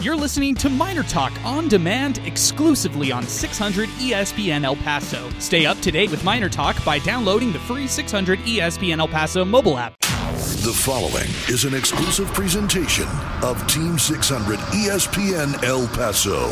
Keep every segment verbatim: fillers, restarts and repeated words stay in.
You're listening to Miner Talk on demand exclusively on six hundred E S P N El Paso. Stay up to date with Miner Talk by downloading the free six hundred E S P N El Paso mobile app. The following is an exclusive presentation of Team six hundred E S P N El Paso.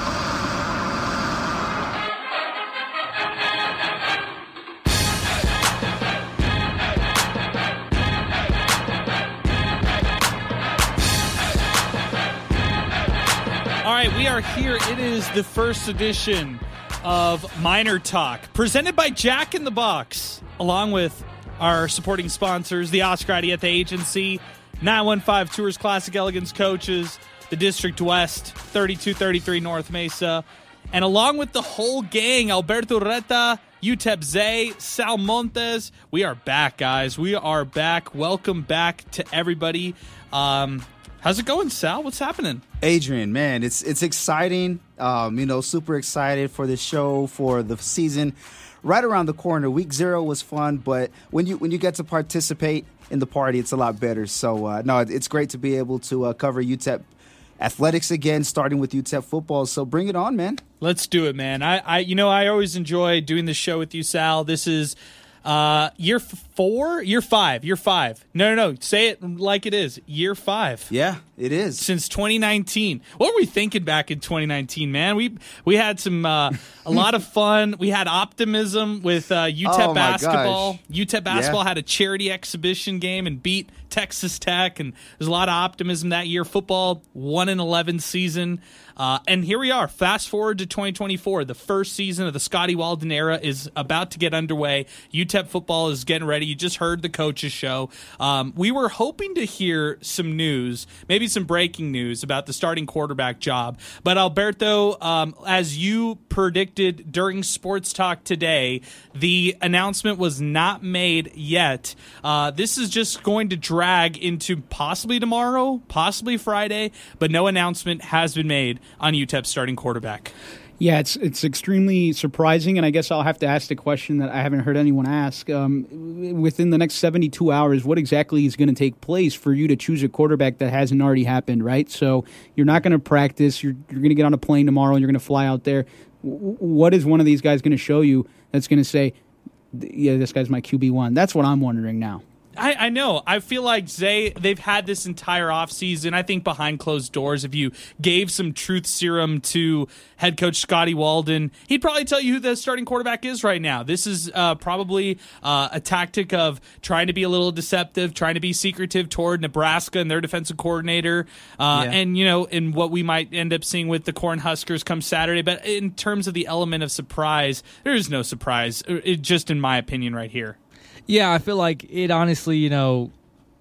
All right, we are here. It is the first edition of Miner Talk, presented by Jack in the Box, along with our supporting sponsors, the Oscar Arieta Agency, nine one five Tours Classic Elegance Coaches, the District West, thirty-two thirty-three North Mesa, and along with the whole gang, Alberto Ureta, U T E P Zay, Sal Montes. We are back, guys. We are back. Welcome back to everybody. Um, how's it going, Sal? What's happening? Adrian, man, it's it's exciting. Um, you know, super excited for the show, for the season. Right around the corner. Week zero was fun, but when you when you get to participate in the party, it's a lot better. So, uh, no, it's great to be able to uh, cover U T E P athletics again, starting with U T E P football. So bring it on, man. Let's do it, man. I, I you know, I always enjoy doing this show with you, Sal. This is uh, year four, year five, year five. No, no, no. Say it like it is. Year five. Yeah, it is. Since twenty nineteen. What were we thinking back in twenty nineteen, man? We we had some uh, a lot of fun. We had optimism with uh, U T E P Oh, my basketball. gosh. U T E P basketball Yeah. had a charity exhibition game and beat Texas Tech, and there's a lot of optimism that year. Football, one and eleven season. Uh, and here we are. Fast forward to twenty twenty-four. The first season of the Scotty Walden era is about to get underway. U T E P football is getting ready. You just heard the coaches show. Um, we were hoping to hear some news, maybe some breaking news about the starting quarterback job. But Alberto, um, as you predicted during Sports Talk today, the announcement was not made yet. Uh, this is just going to drag into possibly tomorrow, possibly Friday, but no announcement has been made on U T E P's starting quarterback. Yeah, it's it's extremely surprising, and I guess I'll have to ask the question that I haven't heard anyone ask. Um, within the next seventy-two hours, what exactly is going to take place for you to choose a quarterback that hasn't already happened, right? So you're not going to practice. You're, you're going to get on a plane tomorrow, and you're going to fly out there. W- what is one of these guys going to show you that's going to say, yeah, this guy's my Q B one? That's what I'm wondering now. I, I know. I feel like Zay, they've had this entire offseason, I think behind closed doors, if you gave some truth serum to head coach Scotty Walden, he'd probably tell you who the starting quarterback is right now. This is uh, probably uh, a tactic of trying to be a little deceptive, trying to be secretive toward Nebraska and their defensive coordinator, uh, Yeah. and, you know, in what we might end up seeing with the Cornhuskers come Saturday. But in terms of the element of surprise, there is no surprise, it, just in my opinion right here. Yeah, I feel like it honestly, you know,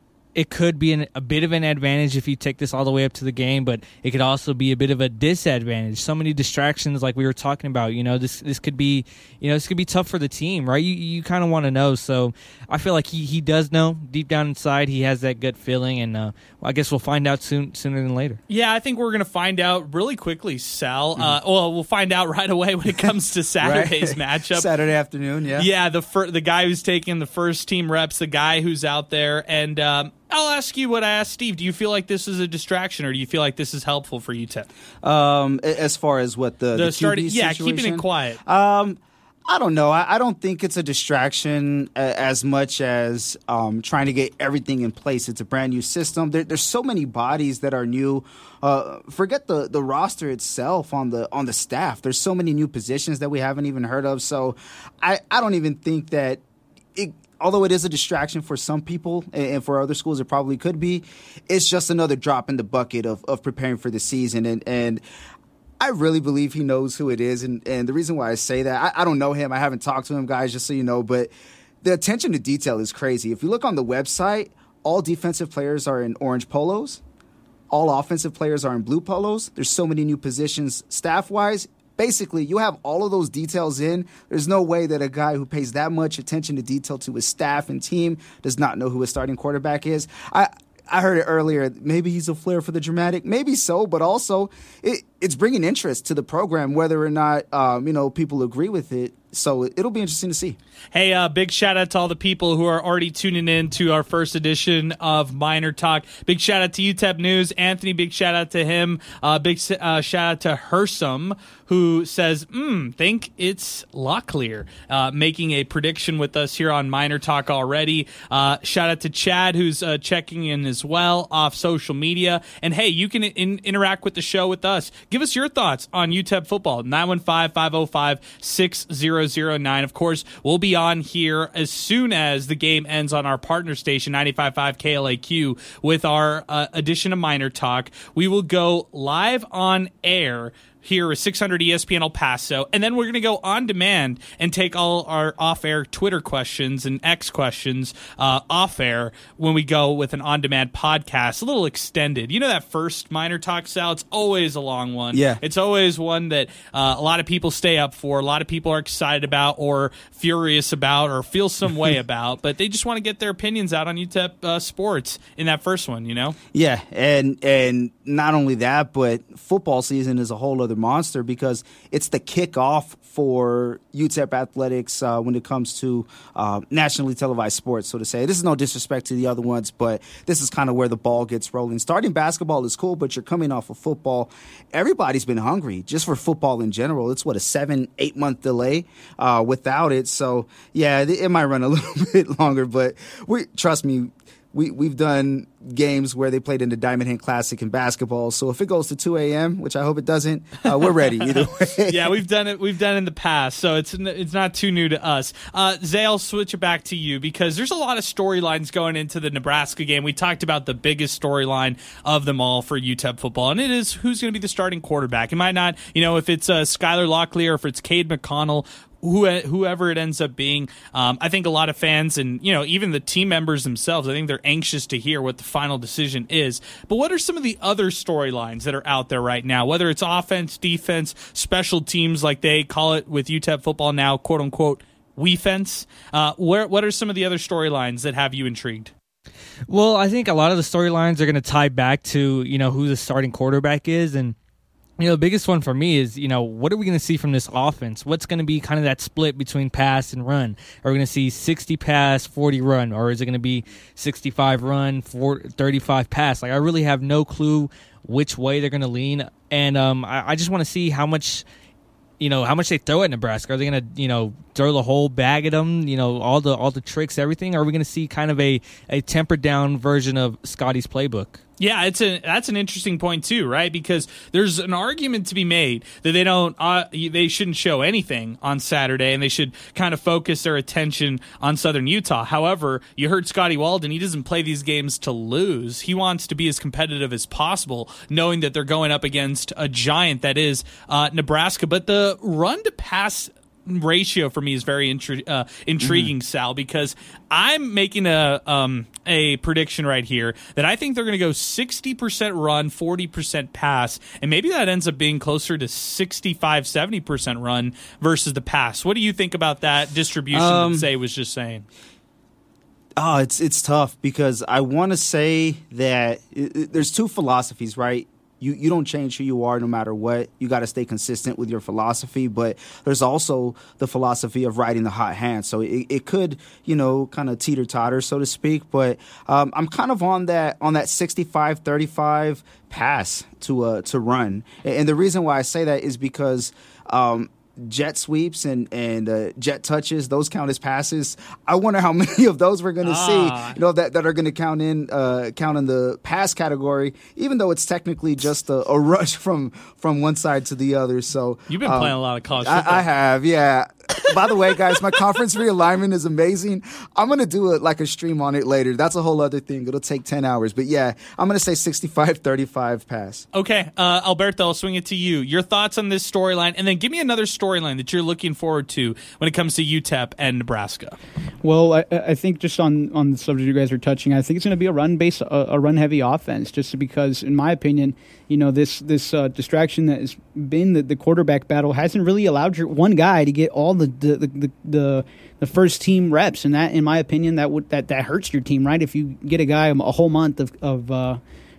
it could be an, a bit of an advantage if you take this all the way up to the game, but it could also be a bit of a disadvantage. So many distractions, like we were talking about. You know, this this could be, you know, this could be tough for the team, right? You you kind of want to know. So I feel like he, he does know deep down inside. He has that gut feeling, and uh, well, I guess we'll find out soon sooner than later. Yeah, I think we're going to find out really quickly, Sal. Mm-hmm. Uh, well, we'll find out right away when it comes to Saturday's Right. matchup. Saturday afternoon, yeah. Yeah, the fir- the guy who's taking the first team reps, the guy who's out there, and um, I'll ask you what I asked Steve. Do you feel like this is a distraction, or do you feel like this is helpful for U T E P? Um, as far as what the, The the, Q B starting, yeah, situation? keeping it quiet. Um, I don't know. I, I don't think it's a distraction uh, as much as um, trying to get everything in place. It's a brand new system. There, there's so many bodies that are new. Uh, forget the, the roster itself on the on the staff. There's so many new positions that we haven't even heard of. So I, I don't even think that it. Although it is a distraction for some people and for other schools, it probably could be. It's just another drop in the bucket of, of preparing for the season. And, and I really believe he knows who it is. And, and the reason why I say that, I, I don't know him. I haven't talked to him, guys, just so you know. But the attention to detail is crazy. If you look on the website, all defensive players are in orange polos. All offensive players are in blue polos. There's so many new positions staff-wise. Basically, you have all of those details in. There's no way that a guy who pays that much attention to detail to his staff and team does not know who his starting quarterback is. I I heard it earlier. Maybe he's a flair for the dramatic. Maybe so, but also it, it's bringing interest to the program, whether or not um, you know people agree with it. So it'll be interesting to see. Hey, uh, big shout out to all the people who are already tuning in to our first edition of Miner Talk. Big shout out to U T E P News. Anthony, big shout out to him. Uh, big uh, shout out to Hersum, who says, hmm, think it's Locklear, uh, making a prediction with us here on Miner Talk already. Uh, shout out to Chad, who's uh, checking in as well off social media. And hey, you can in- interact with the show with us. Give us your thoughts on U T E P football, nine one five, five oh five, six oh oh nine. Of course, we'll be on here as soon as the game ends on our partner station, ninety-five point five K L A Q, with our uh, edition of Miner Talk. We will go live on air here is six hundred E S P N El Paso, and then we're going to go on demand and take all our off-air Twitter questions and X questions uh, off-air when we go with an on-demand podcast, a little extended. You know that first Miner Talk, Sal? It's always a long one. Yeah. It's always one that uh, a lot of people stay up for, a lot of people are excited about or furious about or feel some way about, but they just want to get their opinions out on U T E P uh, sports in that first one, you know? Yeah, and and not only that, but football season is a whole other monster because it's the kickoff for U T E P athletics uh, when it comes to uh, nationally televised sports, so to say. This is no disrespect to the other ones, but this is kind of where the ball gets rolling. Starting basketball is cool, but you're coming off of football. Everybody's been hungry just for football in general. It's, what, a seven, eight-month delay uh, without it. So, yeah, it, it might run a little bit longer, but we trust me, We, we've done games where they played in the Diamond Hand Classic in basketball. So if it goes to two a.m., which I hope it doesn't, uh, we're ready either way. Yeah, we've done it. We've done it in the past, so it's it's not too new to us. Uh, Zay, I'll switch it back to you because there's a lot of storylines going into the Nebraska game. We talked about the biggest storyline of them all for U T E P football, and it is who's going to be the starting quarterback. It might not, you know, if it's uh, Skylar Locklear or if it's Cade McConnell, Who, whoever it ends up being. um, I think a lot of fans and, you know, even the team members themselves, I think they're anxious to hear what the final decision is. But what are some of the other storylines that are out there right now, whether it's offense, defense, special teams, like they call it with U T E P football now, quote unquote, we-fence? Uh, where, what are some of the other storylines that have you intrigued? Well, I think a lot of the storylines are going to tie back to, you know, who the starting quarterback is. And you know, the biggest one for me is, you know, what are we going to see from this offense? What's going to be kind of that split between pass and run? Are we going to see sixty pass, forty run? Or is it going to be sixty-five run, thirty-five pass? Like, I really have no clue which way they're going to lean. And um, I, I just want to see how much, you know, how much they throw at Nebraska. Are they going to, you know, throw the whole bag at them, you know, all the all the tricks, everything? Or are we going to see kind of a, a tempered down version of Scotty's playbook? Yeah, it's a that's an interesting point too, right? Because there's an argument to be made that they don't uh, they shouldn't show anything on Saturday, and they should kind of focus their attention on Southern Utah. However, you heard Scotty Walden; he doesn't play these games to lose. He wants to be as competitive as possible, knowing that they're going up against a giant that is uh, Nebraska. But the run to pass ratio for me is very intri- uh, intriguing, mm. Sal, because I'm making a um, a prediction right here that I think they're going to go sixty percent run, forty percent pass, and maybe that ends up being closer to sixty-five, seventy percent run versus the pass. What do you think about that distribution um, that Zay was just saying? Oh, it's it's tough because I want to say that it, it, there's two philosophies, right? You you don't change who you are no matter what. You got to stay consistent with your philosophy. But there's also the philosophy of riding the hot hand. So it, it could, you know, kind of teeter-totter, so to speak. But um, I'm kind of on that on that sixty-five thirty-five pass to uh, to run. And the reason why I say that is because um, jet sweeps and and uh, jet touches, those count as passes. I wonder how many of those we're going to ah. see, you know, that, that are going to count in uh, count in the pass category, even though it's technically just a, a rush from from one side to the other. So you've been um, playing a lot of college football. I, I have, yeah. By the way, guys, my conference realignment is amazing. I'm going to do it like a stream on it later. That's a whole other thing. It'll take ten hours. But yeah, I'm going to say sixty-five thirty-five pass. Okay. Uh, Alberto, I'll swing it to you. Your thoughts on this storyline, and then give me another storyline that you're looking forward to when it comes to U T E P and Nebraska. Well, I, I think just on, on the subject you guys are touching, I think it's going to be a run-based, a, a run-heavy offense, just because, in my opinion, you know, this this uh, distraction that has been the, the quarterback battle hasn't really allowed your one guy to get all the the, the the the first team reps, and that, in my opinion, that would that, that hurts your team, right? If you get a guy a whole month of of uh,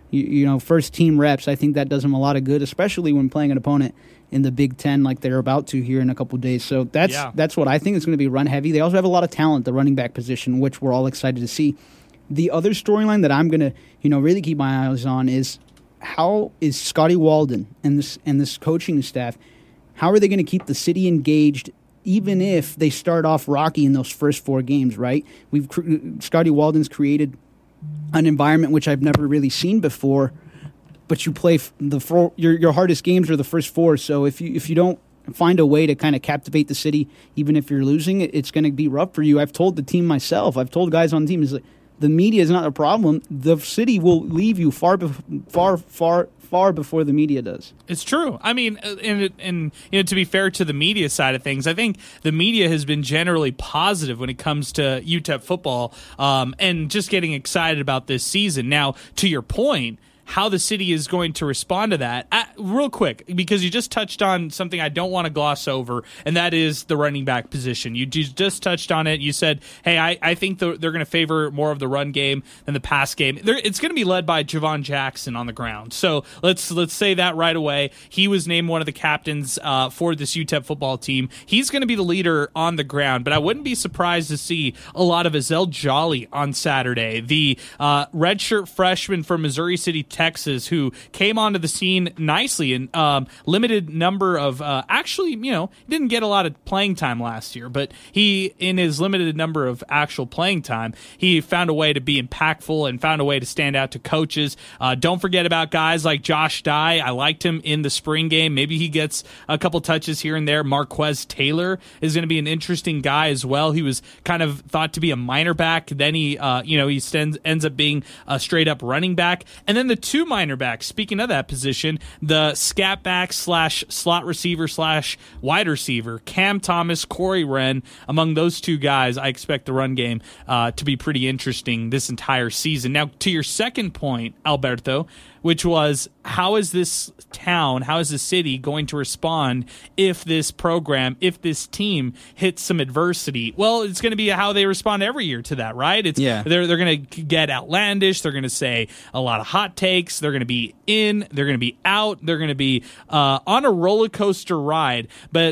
you, you know, first team reps. I think that does him a lot of good, especially when playing an opponent in the Big Ten like they're about to here in a couple of days. So that's yeah. that's what I think is going to be run heavy. They also have a lot of talent, the running back position, which we're all excited to see. The other storyline that I'm going to, you know, really keep my eyes on is how is Scotty Walden and this and this coaching staff, how are they going to keep the city engaged even if they start off rocky in those first four games, right? We've Scotty Walden's created an environment which I've never really seen before, but you play the four, your your hardest games are the first four. So if you if you don't find a way to kind of captivate the city, even if you're losing, it, it's going to be rough for you. I've told the team myself. I've told guys on the team is like, the media is not a problem. The city will leave you far, bef- far, far, far before the media does. It's true. I mean, and, and you know, to be fair to the media side of things, I think the media has been generally positive when it comes to U T E P football, um, and just getting excited about this season. Now, to your point, how the city is going to respond to that. Uh, real quick, because you just touched on something I don't want to gloss over, and that is the running back position. You just touched on it. You said, hey, I, I think the, they're going to favor more of the run game than the pass game. They're, it's going to be led by Javon Jackson on the ground. So let's let's say that right away. He was named one of the captains uh, for this U T E P football team. He's going to be the leader on the ground, but I wouldn't be surprised to see a lot of Azell Jolly on Saturday, the uh, redshirt freshman from Missouri City, Texas, who came onto the scene nicely in um, limited number of uh, actually, you know, didn't get a lot of playing time last year, but he, in his limited number of actual playing time, he found a way to be impactful and found a way to stand out to coaches. Uh, don't forget about guys like Josh Dye. I liked him in the spring game. Maybe he gets a couple touches here and there. Marquez Taylor is going to be an interesting guy as well. He was kind of thought to be a minor back. Then he, uh, you know, he ends, ends up being a straight up running back. And then the two minor backs, speaking of that position, the scat back slash slot receiver slash wide receiver, Cam Thomas, Corey Wren, among those two guys, I expect the run game uh, to be pretty interesting this entire season. Now, to your second point, Alberto, which was how is this town, how is the city going to respond if this program, if this team hits some adversity? Well, it's going to be how they respond every year to that, right? It's yeah. They're, they're going to get outlandish. They're going to say a lot of hot takes. They're going to be in. They're going to be out. They're going to be uh, on a roller coaster ride. But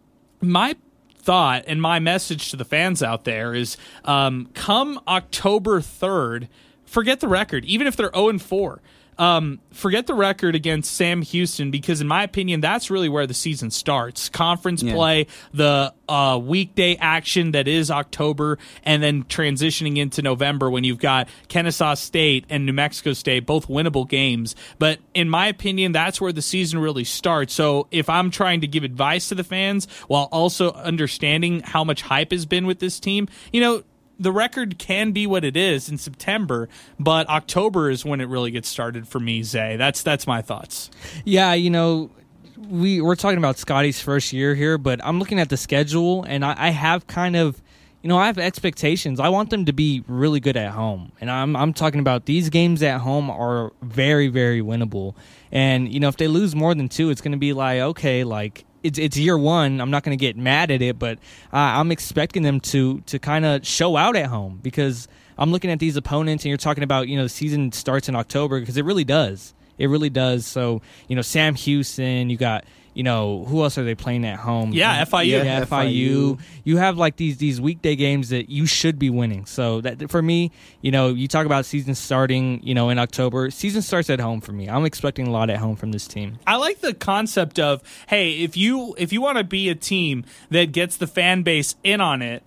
my thought and my message to the fans out there is um, come October third, forget the record, even if they're oh and four. Um, forget the record against Sam Houston, because in my opinion, that's really where the season starts. Conference yeah. play, the uh, weekday action that is October, and then transitioning into November when you've got Kennesaw State and New Mexico State, both winnable games. But in my opinion, that's where the season really starts. So if I'm trying to give advice to the fans while also understanding how much hype has been with this team, you know, the record can be what it is in September, but October is when it really gets started for me, Zay. That's that's my thoughts. Yeah, you know, we, we're talking about Scotty's first year here, but I'm looking at the schedule, and I, I have kind of, you know, I have expectations. I want them to be really good at home, and I'm I'm talking about these games at home are very, very winnable. And, you know, if they lose more than two, it's going to be like, okay, like, It's it's year one. I'm not going to get mad at it, but uh, I'm expecting them to to kind of show out at home, because I'm looking at these opponents, and you're talking about, you know, the season starts in October, because it really does. It really does. So, you know, Sam Houston, you got, you know, who else are they playing at home? Yeah, F I U. Yeah, Yeah, F I U. F I U. You have like these these weekday games that you should be winning. So that for me, you know, you talk about season starting, you know, in October. Season starts at home for me. I'm expecting a lot at home from this team. I like the concept of, hey, if you if you want to be a team that gets the fan base in on it,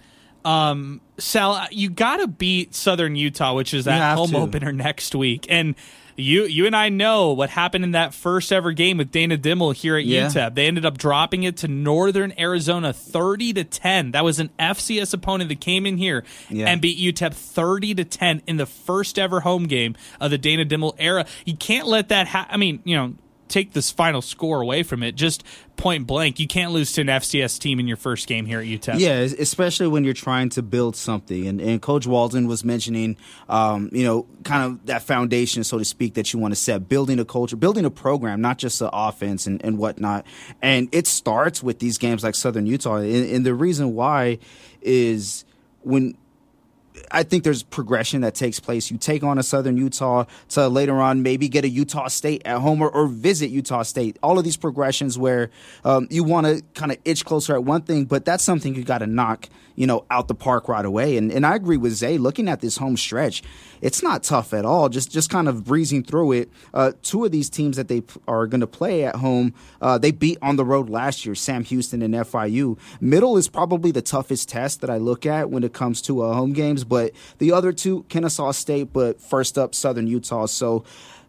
um, Sal, you got to beat Southern Utah, which is that home to. opener next week. And You you and I know what happened in that first ever game with Dana Dimel here at Yeah. U T E P. They ended up dropping it to Northern Arizona thirty to ten. That was an F C S opponent that came in here Yeah. and beat U T E P thirty to ten in the first ever home game of the Dana Dimel era. You can't let that happen. I mean, you know, take this final score away from it. Just point blank, you can't lose to an F C S team in your first game here at U T E P. Yeah, especially when you're trying to build something. And, and Coach Walden was mentioning, um, you know, kind of that foundation, so to speak, that you want to set, building a culture, building a program, not just the offense and, and whatnot. And it starts with these games like Southern Utah. And, and the reason why is when I think there's progression that takes place. You take on a Southern Utah to later on maybe get a Utah State at home or, or visit Utah State. All of these progressions where um, you want to kind of itch closer at one thing, but that's something you got to knock, you know, out the park right away. And and I agree with Zay. Looking at this home stretch, it's not tough at all. Just just kind of breezing through it. Uh, two of these teams that they p- are going to play at home, uh, they beat on the road last year, Sam Houston and F I U. Middle is probably the toughest test that I look at when it comes to uh, home games, but the other two, Kennesaw State, but first up, Southern Utah. So,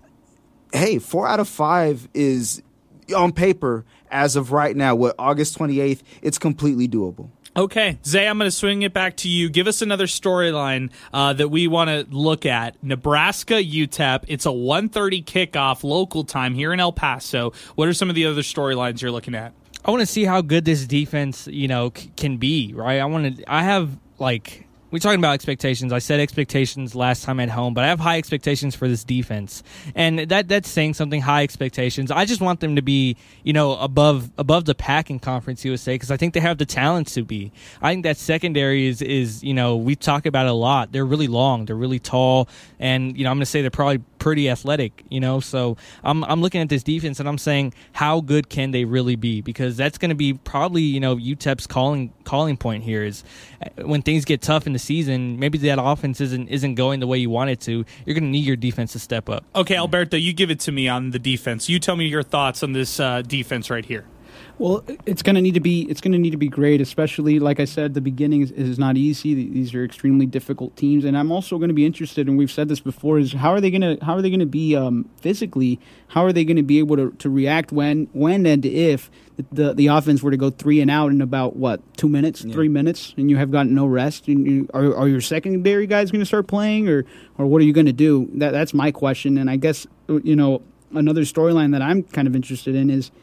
hey, four out of five is, on paper, as of right now, what, August twenty-eighth, it's completely doable. Okay, Zay, I'm going to swing it back to you. Give us another storyline uh, that we want to look at. Nebraska, U T E P. It's a one thirty kickoff local time here in El Paso. What are some of the other storylines you're looking at? I want to see how good this defense, you know, c- can be, right? I want to. I have like. We're talking about expectations. I said expectations last time at home, but I have high expectations for this defense, and that that's saying something. High expectations. I just want them to be, you know, above above the pack in Conference U S A because I think they have the talents to be. I think that secondary is is you know we talk about it a lot. They're really long. They're really tall, and you know I'm going to say they're probably pretty athletic. You know, so I'm I'm looking at this defense and I'm saying how good can they really be because that's going to be probably you know U T E P's calling calling point here is when things get tough in the season, maybe that offense isn't isn't going the way you want it to, you're going to need your defense to step up. Okay, Alberto, you give it to me on the defense. You tell me your thoughts on this uh, defense right here. Well, it's going to need to be it's going to need to be great, especially like I said, the beginning is, is not easy. These are extremely difficult teams, and I'm also going to be interested. And we've said this before: is how are they going to how are they going to be um, physically? How are they going to be able to, to react when when and if the, the the offense were to go three and out in about what two minutes, yeah. three minutes, and you have gotten no rest? And you, are are your secondary guys going to start playing, or or what are you going to do? That that's my question. And I guess you know another storyline that I'm kind of interested in is.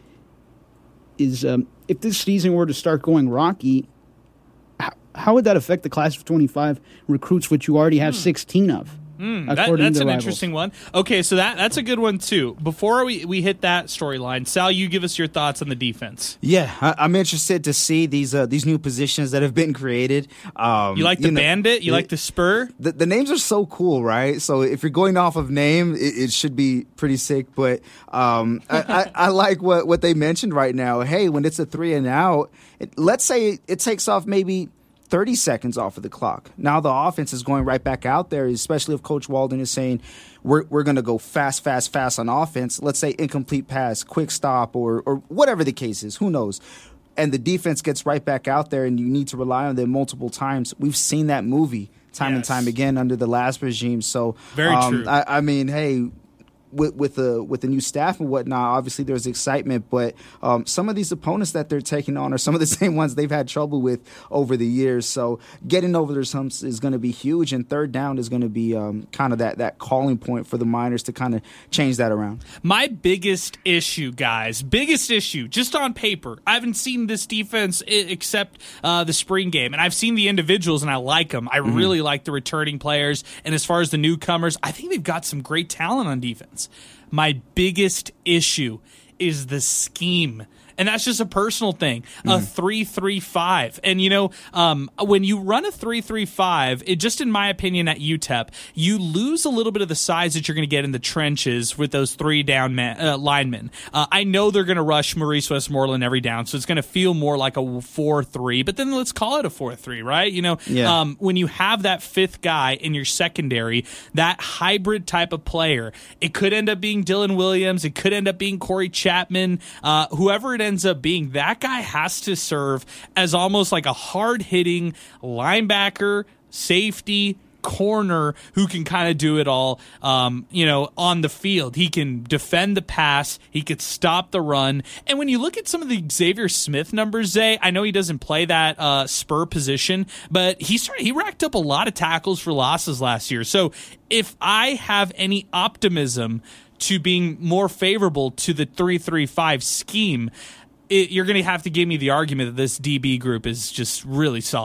is um, if this season were to start going rocky, how, how would that affect the class of twenty-five recruits, which you already have sixteen of? Mm, that, that's an rivals. Interesting one. Okay, so that that's a good one, too. Before we, we hit that storyline, Sal, you give us your thoughts on the defense. Yeah, I, I'm interested to see these uh, these new positions that have been created. Um, you like the you know, bandit? You it, like the spur? The, the names are so cool, right? So if you're going off of name, it, it should be pretty sick. But um, I, I, I like what, what they mentioned right now. Hey, when it's a three and out, it, let's say it, it takes off maybe thirty seconds off of the clock. Now the offense is going right back out there, especially if Coach Walden is saying we're we're going to go fast, fast, fast on offense. Let's say incomplete pass, quick stop, or or whatever the case is. Who knows? And the defense gets right back out there, and you need to rely on them multiple times. We've seen that movie time yes. and time again under the last regime. So very um, true. I, I mean, hey. With with the with the new staff and whatnot, obviously there's excitement, but um, some of these opponents that they're taking on are some of the same ones they've had trouble with over the years. So getting over those humps is going to be huge, and third down is going to be um, kind of that that calling point for the Miners to kind of change that around. My biggest issue, guys, biggest issue, just on paper, I haven't seen this defense except uh, the spring game, and I've seen the individuals, and I like them. I mm-hmm. really like the returning players, and as far as the newcomers, I think they've got some great talent on defense. My biggest issue is the scheme. And that's just a personal thing. Mm. A three three five. And, you know, um, when you run a three three five, it just in my opinion at U T E P, you lose a little bit of the size that you're going to get in the trenches with those three down man, uh, linemen. Uh, I know they're going to rush Maurice Westmoreland every down, so it's going to feel more like a four three, but then let's call it a four three, right? You know, yeah. um, when you have that fifth guy in your secondary, that hybrid type of player, it could end up being Dylan Williams, it could end up being Corey Chapman, uh, whoever it ends up being, that guy has to serve as almost like a hard-hitting linebacker, safety, corner who can kind of do it all, um, you know, on the field. He can defend the pass. He could stop the run. And when you look at some of the Xavier Smith numbers, Zay, I know he doesn't play that uh, spur position, but he started, he racked up a lot of tackles for losses last year. So if I have any optimism to being more favorable to the three three five scheme, It, you're going to have to give me the argument that this D B group is just really solid.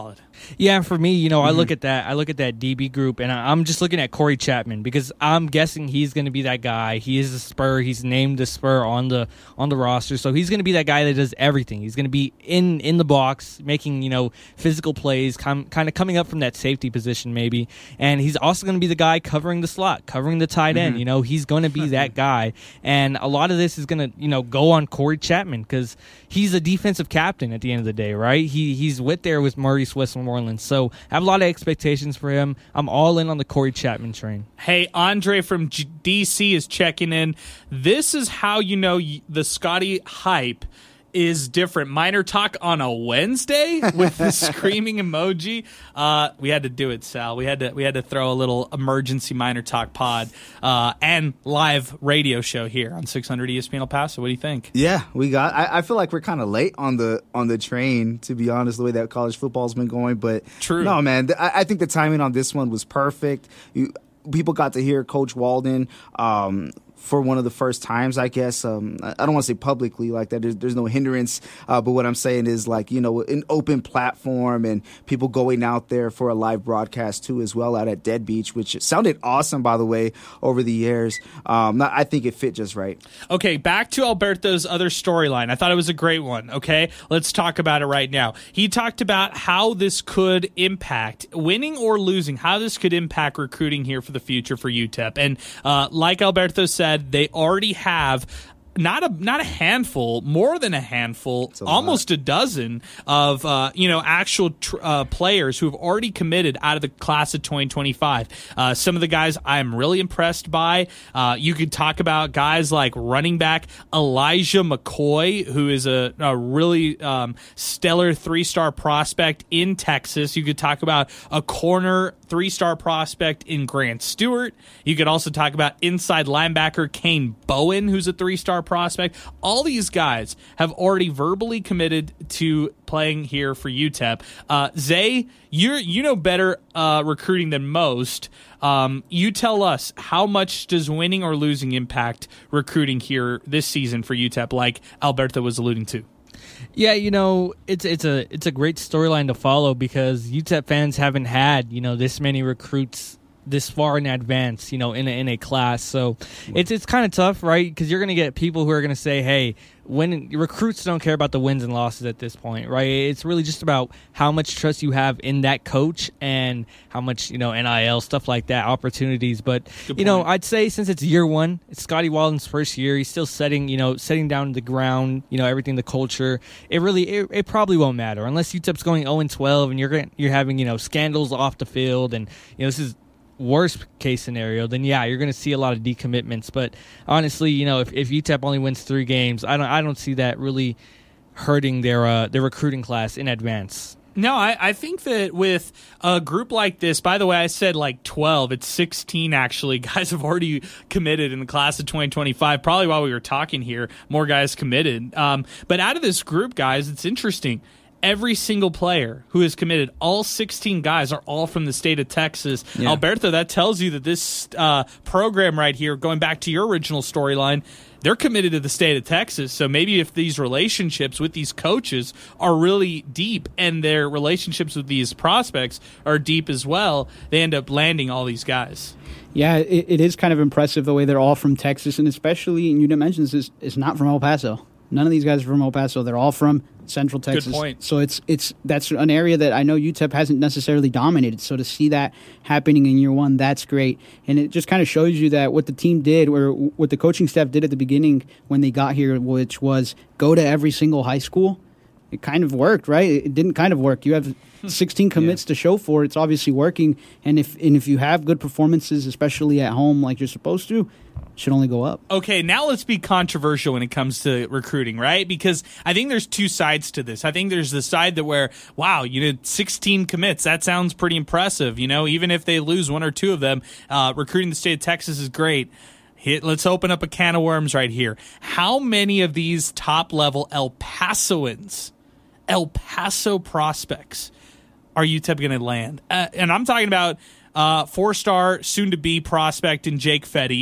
Yeah, and for me, you know, mm-hmm. I look at that. I look at that D B group, and I'm just looking at Corey Chapman because I'm guessing he's going to be that guy. He is a Spur. He's named the Spur on the on the roster, so he's going to be that guy that does everything. He's going to be in in the box, making you know physical plays, com- kind of coming up from that safety position maybe, and he's also going to be the guy covering the slot, covering the tight end. Mm-hmm. You know, he's going to be that guy, and a lot of this is going to you know go on Corey Chapman because he's a defensive captain at the end of the day, right? He he's with there with Maurice Westmoreland. So I have a lot of expectations for him. I'm all in on the Corey Chapman train. Hey, Andre from G- D C is checking in. This is how you know the Scotty hype is different. Minor talk on a Wednesday with the screaming emoji. Uh, we had to do it, Sal. We had to we had to throw a little emergency minor talk pod uh, and live radio show here on six hundred E S P N El Paso. What do you think? Yeah, we got. I, I feel like we're kind of late on the on the train, to be honest. The way that college football's been going, but true. No, man. I, I think the timing on this one was perfect. You, people got to hear Coach Walden. Um, for one of the first times, I guess. Um, I don't want to say publicly like that. There's, there's no hindrance. Uh, but what I'm saying is, like, you know, an open platform and people going out there for a live broadcast, too, as well, out at Dead Beach, which sounded awesome, by the way, over the years. Um, I think it fit just right. Okay, back to Alberto's other storyline. I thought it was a great one, okay? Let's talk about it right now. He talked about how this could impact, winning or losing, how this could impact recruiting here for the future for U T E P. And uh, like Alberto said, they already have not a not a handful, more than a handful, a almost a dozen of uh, you know actual tr- uh, players who have already committed out of the class of twenty twenty-five. Uh, some of the guys I'm really impressed by. Uh, you could talk about guys like running back Elijah McCoy, who is a, a really um, stellar three-star prospect in Texas. You could talk about a corner three-star prospect in Grant Stewart. You could also talk about inside linebacker Kane Bowen, who's a three-star prospect. All these guys have already verbally committed to playing here for U T E P. Uh, Zay, you you know better uh, recruiting than most. Um, you tell us, how much does winning or losing impact recruiting here this season for U T E P, like Alberto was alluding to? Yeah, you know, it's it's a it's a great storyline to follow because U T E P fans haven't had, you know, this many recruits this far in advance, you know, in a, in a class. So it's it's kind of tough, right? Because you're going to get people who are going to say, hey, when recruits don't care about the wins and losses at this point, right? It's really just about how much trust you have in that coach and how much, you know, N I L, stuff like that, opportunities. But, you know, I'd say since it's year one, it's Scotty Walden's first year, he's still setting, you know, setting down the ground, you know, everything, the culture. It really, it, it probably won't matter unless U T E P's going oh and twelve and you're going you're having, you know, scandals off the field and, you know, this is worst case scenario, then yeah, you're going to see a lot of decommitments. But honestly, you know, if, if U T E P only wins three games, I don't I don't see that really hurting their uh, their recruiting class in advance. No, I, I think that with a group like this, by the way, I said like twelve, it's sixteen actually. Guys have already committed in the class of twenty twenty-five. Probably while we were talking here, more guys committed. Um, but out of this group, guys, it's interesting. Every single player who is committed, all sixteen guys, are all from the state of Texas. Yeah. Alberto, that tells you that this uh, program right here, going back to your original storyline, they're committed to the state of Texas. So maybe if these relationships with these coaches are really deep and their relationships with these prospects are deep as well, they end up landing all these guys. Yeah, it, it is kind of impressive the way they're all from Texas, and especially, and you didn't mention this, is not from El Paso. None of these guys are from El Paso. They're all from Central Texas. Good point. So it's it's that's an area that I know U T E P hasn't necessarily dominated. So to see that happening in year one, that's great. And it just kind of shows you that what the team did, or what the coaching staff did at the beginning when they got here, which was go to every single high school, it kind of worked, right? It didn't kind of work. You have sixteen commits yeah. to show for it. It's obviously working. And if and if you have good performances, especially at home like you're supposed to, should only go up. Okay, now let's be controversial when it comes to recruiting, right? Because I think there's two sides to this. I think there's the side that where, wow, you did sixteen commits. That sounds pretty impressive. You know, even if they lose one or two of them, uh, recruiting the state of Texas is great. Hit, let's open up a can of worms right here. How many of these top-level El Pasoans, El Paso prospects, are U T E P going to land? Uh, and I'm talking about uh, four-star, soon-to-be prospect in Jake Fetty,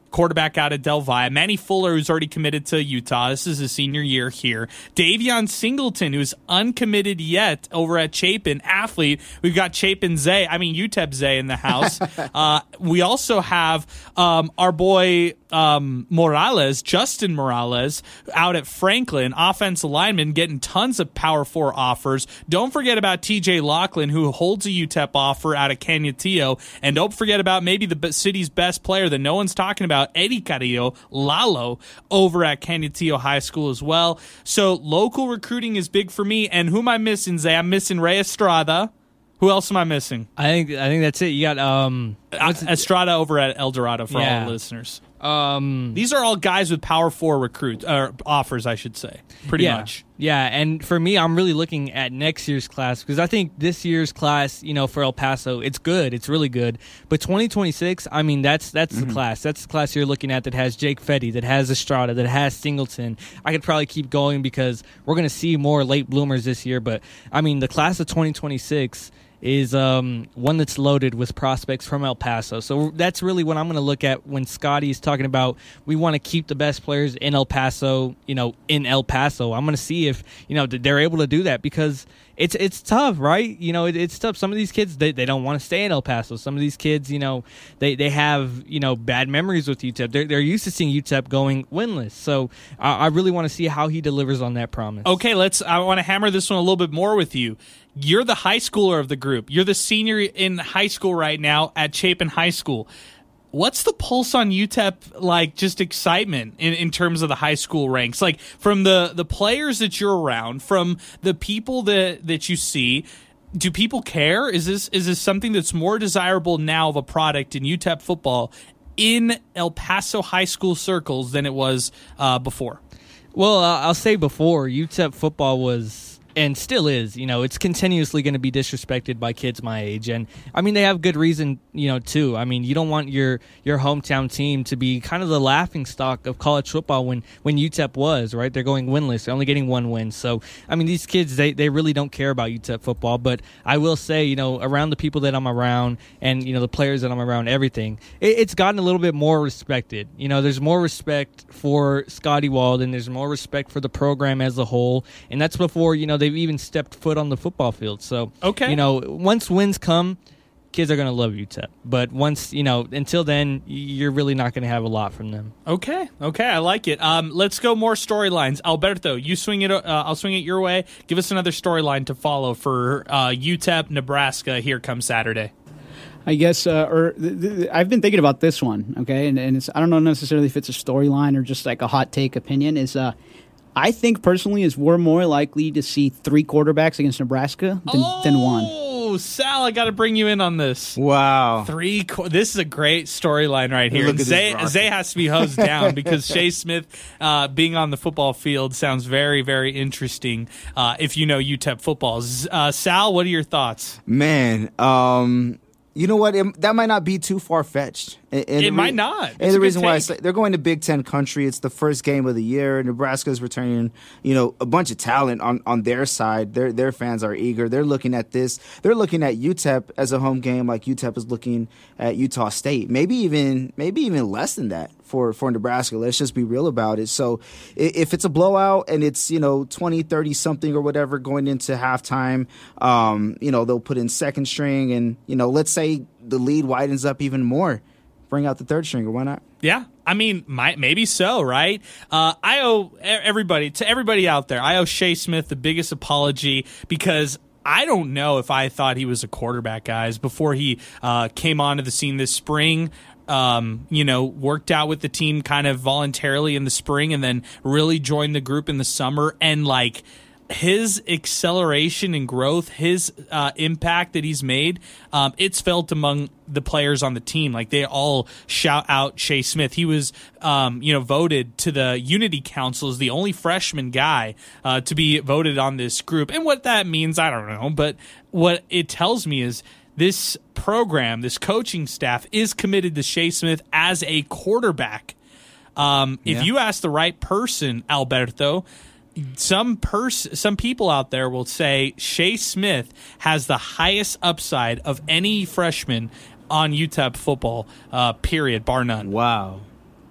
quarterback out of Del Valle. Manny Fuller, who's already committed to Utah. This is his senior year here. Davion Singleton, who's uncommitted yet over at Chapin, athlete. We've got Chapin Zay, I mean U T E P Zay in the house. uh, we also have um, our boy um, Morales, Justin Morales, out at Franklin, offensive lineman, getting tons of Power Four offers. Don't forget about T J Laughlin, who holds a U T E P offer out of Canutillo. And don't forget about maybe the city's best player that no one's talking about, Eddie Carrillo, Lalo, over at Canutillo High School as well. So local recruiting is big for me. And who am I missing, Zay? I'm missing Ray Estrada. Who else am I missing? I think I think that's it. You got um Estrada over at El Dorado for yeah. all the listeners. Um, These are all guys with Power Four recruits or offers, I should say. Pretty yeah. much. Yeah, and for me, I'm really looking at next year's class because I think this year's class, you know, for El Paso, it's good, it's really good. But twenty twenty-six, I mean, that's that's mm-hmm. the class. That's the class you're looking at that has Jake Fetty, that has Estrada, that has Singleton. I could probably keep going because we're going to see more late bloomers this year. But I mean, the class of twenty twenty-six is um, one that's loaded with prospects from El Paso. So that's really what I'm going to look at when Scotty's talking about we want to keep the best players in El Paso, you know, in El Paso. I'm going to see if, you know, they're able to do that because it's it's tough, right? You know, it, it's tough. Some of these kids, they, they don't want to stay in El Paso. Some of these kids, you know, they, they have, you know, bad memories with U T E P. They're, they're used to seeing U T E P going winless. So I, I really want to see how he delivers on that promise. Okay, let's. I want to hammer this one a little bit more with you. You're the high schooler of the group. You're the senior in high school right now at Chapin High School. What's the pulse on U T E P, like, just excitement in, in terms of the high school ranks? Like, from the, the players that you're around, from the people that, that you see, do people care? Is this is this something that's more desirable now of a product in U T E P football in El Paso high school circles than it was uh, before? Well, uh, I'll say before, U T E P football was... and still is, you know, it's continuously going to be disrespected by kids my age. And, I mean, they have good reason, you know, too. I mean, you don't want your, your hometown team to be kind of the laughing stock of college football when, when U T E P was, right? They're going winless. They're only getting one win. So, I mean, these kids, they, they really don't care about U T E P football. But I will say, you know, around the people that I'm around and, you know, the players that I'm around, everything, it, it's gotten a little bit more respected. You know, there's more respect for Scotty Walden. There's more respect for the program as a whole. And that's before, you know, they've even stepped foot on the football field. So, okay. you know, once wins come, kids are going to love U T E P. But once, you know, until then, you're really not going to have a lot from them. Okay. Okay. I like it. Um, let's go more storylines. Alberto, you swing it. Uh, I'll swing it your way. Give us another storyline to follow for uh, U T E P, Nebraska here come Saturday. I guess, uh, or th- th- I've been thinking about this one, okay, and, and it's, I don't know necessarily if it's a storyline or just like a hot take opinion, is uh, I think personally is we're more likely to see three quarterbacks against Nebraska than, oh, than one. Oh, Sal, I got to bring you in on this. Wow. Three. Qu- this is a great storyline right here. Look at Zay, this Zay has to be hosed down because Shea Smith uh, being on the football field sounds very, very interesting uh, if you know U T E P football. Uh, Sal, what are your thoughts? Man, um... you know what? It, that might not be too far-fetched. And, and it re- might not. And it's the reason why I take. say, they're going to Big Ten country. It's the first game of the year. Nebraska's returning, you know, a bunch of talent on, on their side. Their their fans are eager. They're looking at this. They're looking at U T E P as a home game, like U T E P is looking at Utah State. Maybe even maybe even less than that for, for Nebraska. Let's just be real about it. So if it's a blowout and it's, you know, twenty, thirty something or whatever going into halftime, um, you know, they'll put in second string and, you know, let's say the lead widens up even more. Bring out the third stringer. Why not? Yeah, I mean, might, maybe so, right? Uh, I owe everybody, to everybody out there, I owe Shea Smith the biggest apology because I don't know if I thought he was a quarterback, guys, before he uh, came onto the scene this spring. Um, you know, worked out with the team kind of voluntarily in the spring and then really joined the group in the summer. And, like, his acceleration and growth, his uh, impact that he's made, um, it's felt among the players on the team. Like, they all shout out Shea Smith. He was, um, you know, voted to the Unity Council as the only freshman guy uh, to be voted on this group. And what that means, I don't know. But what it tells me is this program, this coaching staff is committed to Shea Smith as a quarterback. Um, if yeah. you ask the right person, Alberto, Some pers- some people out there will say Shea Smith has the highest upside of any freshman on U T E P football, uh, period, bar none. Wow.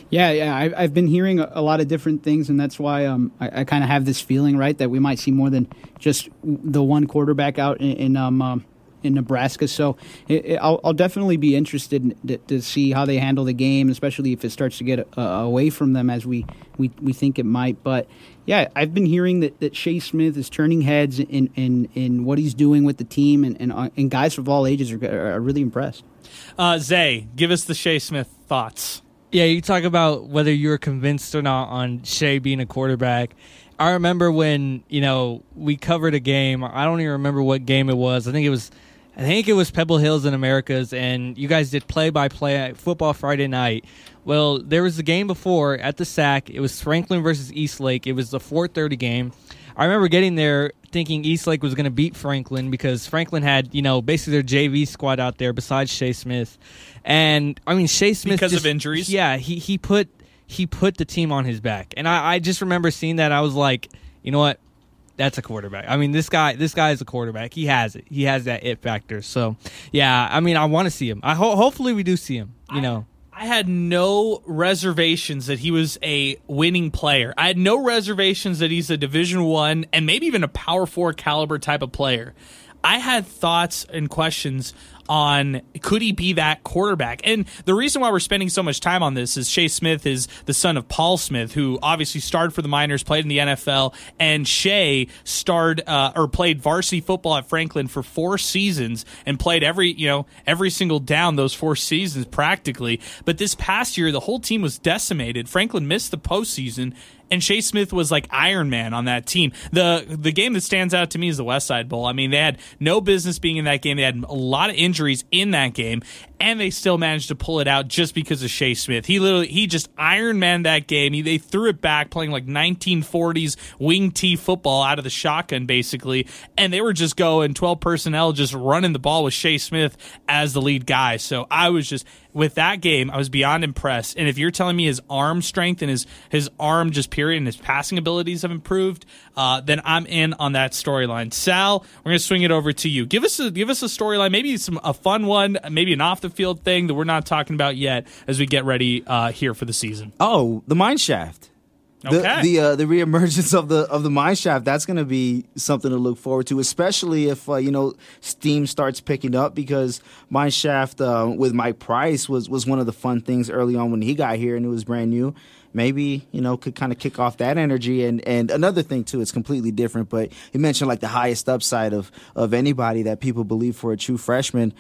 Yeah, yeah, I, I've been hearing a, a lot of different things, and that's why um, I, I kind of have this feeling, right, that we might see more than just the one quarterback out in in, um, um, in Nebraska. So it, it, I'll, I'll definitely be interested in, to, to see how they handle the game, especially if it starts to get uh, away from them as we, we, we think it might. But yeah, I've been hearing that, that Shea Smith is turning heads in, in, in what he's doing with the team, and, and, uh, and guys of all ages are, are really impressed. Uh, Zay, give us the Shea Smith thoughts. Yeah, you talk about whether you were convinced or not on Shea being a quarterback. I remember when, you know, we covered a game. I don't even remember what game it was. I think it was I think it was Pebble Hills in Americas, and you guys did play-by-play football Friday night. Well, there was the game before at the S A C. It was Franklin versus Eastlake. It was the four thirty game. I remember getting there thinking Eastlake was going to beat Franklin because Franklin had, you know, basically their J V squad out there besides Shea Smith. And, I mean, Shea Smith Because just, of injuries? Yeah, he, he put he put the team on his back. And I, I just remember seeing that. I was like, you know what? That's a quarterback. I mean, this guy this guy is a quarterback. He has it. He has that it factor. So, yeah, I mean, I want to see him. I ho- Hopefully we do see him, you I, know. I had no reservations that he was a winning player. I had no reservations that he's a Division One and maybe even a Power Four caliber type of player. I had thoughts and questions on could he be that quarterback? And the reason why we're spending so much time on this is Shea Smith is the son of Paul Smith, who obviously started for the Miners, played in the N F L, and Shea starred uh, or played varsity football at Franklin for four seasons and played every you know every single down those four seasons practically. But this past year, the whole team was decimated. Franklin missed the postseason. And Shea Smith was like Iron Man on that team. The the game that stands out to me is the West Side Bowl. I mean, they had no business being in that game. They had a lot of injuries in that game, and they still managed to pull it out just because of Shea Smith. He literally, he just Iron Man that game. He, they threw it back playing like nineteen forties wing tee football out of the shotgun, basically, and they were just going twelve personnel, just running the ball with Shea Smith as the lead guy. So I was just, with that game, I was beyond impressed. And if you're telling me his arm strength and his, his arm just period and his passing abilities have improved, uh, then I'm in on that storyline. Sal, we're going to swing it over to you. Give us a, give us a storyline, maybe some a fun one, maybe an off-the-field thing that we're not talking about yet as we get ready uh, here for the season. Oh, the mine shaft. The Okay. the, uh, the reemergence of the of the mine shaft, that's going to be something to look forward to, especially if uh, you know steam starts picking up, because mine shaft uh, with Mike Price was was one of the fun things early on when he got here and it was brand new. Maybe, you know, could kind of kick off that energy. And, and another thing, too, it's completely different, but you mentioned like the highest upside of, of anybody that people believe for a true freshman.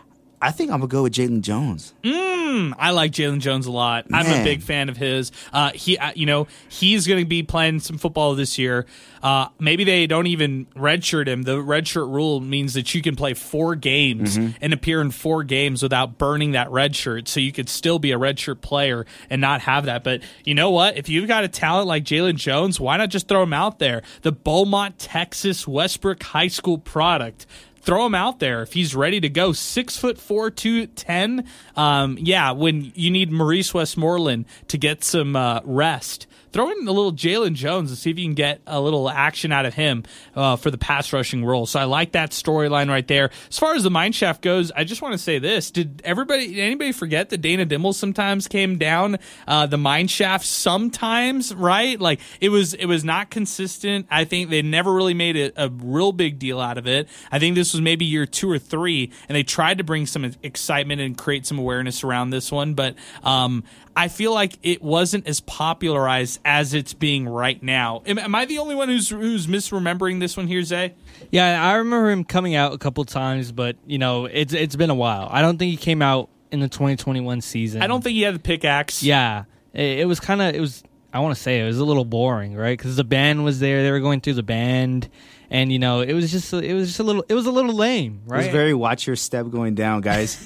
I think I'm going to go with Jalen Jones. Mm, I like Jalen Jones a lot. I'm Man. a big fan of his. Uh, he, uh, you know, he's going to be playing some football this year. Uh, maybe they don't even redshirt him. The redshirt rule means that you can play four games mm-hmm. and appear in four games without burning that red shirt. So you could still be a redshirt player and not have that. But you know what? If you've got a talent like Jalen Jones, why not just throw him out there? The Beaumont, Texas, Westbrook High School product. Throw him out there if he's ready to go. Six foot four, two ten. Um, yeah, when you need Maurice Westmoreland to get some uh, rest, throw in a little Jalen Jones and see if you can get a little action out of him uh, for the pass rushing role. So I like that storyline right there. As far as the mineshaft goes, I just want to say this: Did everybody, did anybody forget that Dana Dimel sometimes came down uh, the mineshaft? Sometimes, right? Like it was, it was not consistent. I think they never really made a, a real big deal out of it. I think this was maybe year two or three, and they tried to bring some excitement and create some awareness around this one, but um, I feel like it wasn't as popularized as it's being right now. Am, am I the only one who's who's misremembering this one here, Zay? Yeah, I remember him coming out a couple times, but you know, it's it's been a while. I don't think he came out in the twenty twenty-one season. I don't think he had the pickaxe. Yeah, it, it was kind of it was. I want to say it was a little boring, right? Because the band was there; they were going through the band, and you know, it was just it was just a little it was a little lame, right? It was very watch your step going down, guys.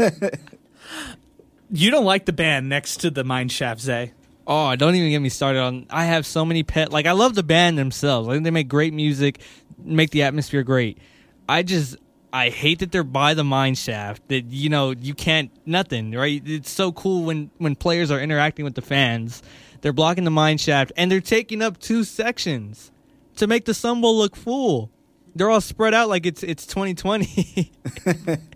You don't like the band next to the mineshaft, Zay? Oh, don't even get me started on. I have so many pet. Like I love the band themselves. I think they make great music, make the atmosphere great. I just I hate that they're by the mine shaft. That you know you can't nothing right. It's so cool when when players are interacting with the fans. They're blocking the mine shaft and they're taking up two sections to make the Sun Bowl look full. They're all spread out like it's it's twenty twenty.